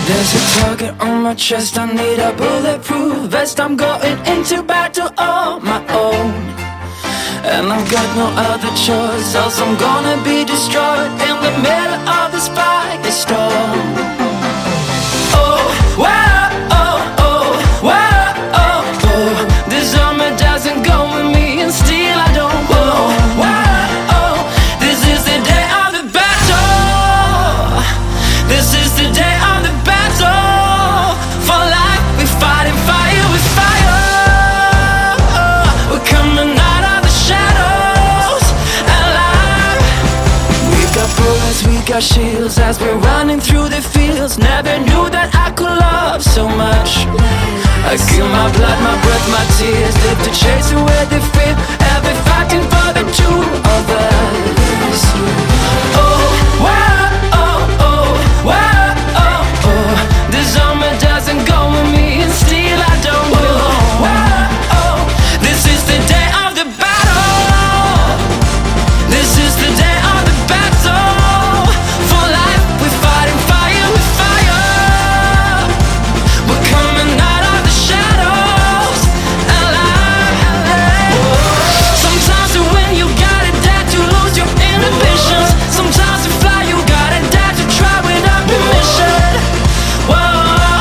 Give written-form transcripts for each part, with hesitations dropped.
There's a target on my chest, I need a bulletproof vest. I'm going into battle on my own, and I've got no other choice, else I'm gonna be destroyed in the middle of the firestorm. Oh, wow, oh, oh, wow, oh, oh. This armor doesn't go with me, and still I don't go. Wow, oh, this is the day of the battle. This is the day of the battle. For life we fighting fire with fire. We're coming out of the shadows alive. We got bullets, we got shields, as we're running through the fields. Never knew that I could love so much. I give my blood, my breath, my tears, live to chase away the fear. Ever fighting for the two of us. Oh, wow, oh, oh, wow, oh, oh. This armor doesn't go with me, and still I don't go. Wow, oh, this is the day of the battle. This is the day of the battle. For life we're fighting fire with fire. We're coming out of the shadows alive. Sometimes when you gotta dare to lose your inhibitions. Sometimes to fly you gotta dare to try without permission. Whoa,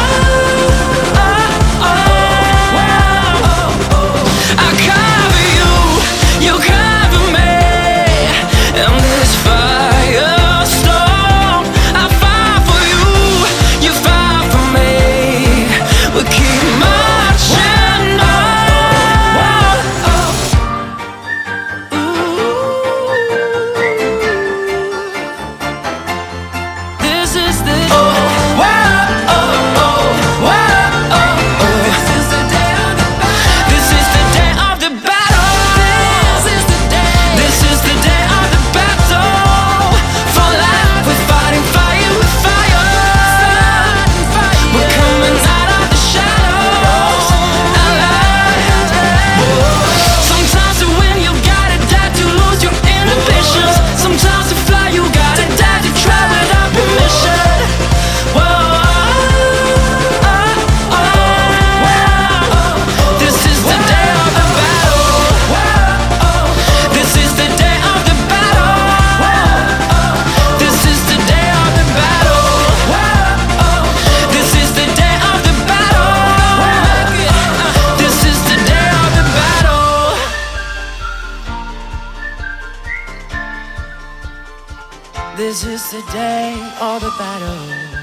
I cover you, you cover me. In this firestorm, I fight for you, you fight for me. We keep marching on. This is the This is the day of the battle. This is the day of the battle. This is the day of the battle. For life we're fighting fire with fire. We're coming out of the shadows alive. Sometimes to win you gotta dare to lose your inhibitions. Sometimes to fly you gotta dare to try without permission. Whoa, this is the day of the battle. This is the day of the battle. This is the day of the battle. This is the day of the battle. This is the day of the battle. This is the day of the battle.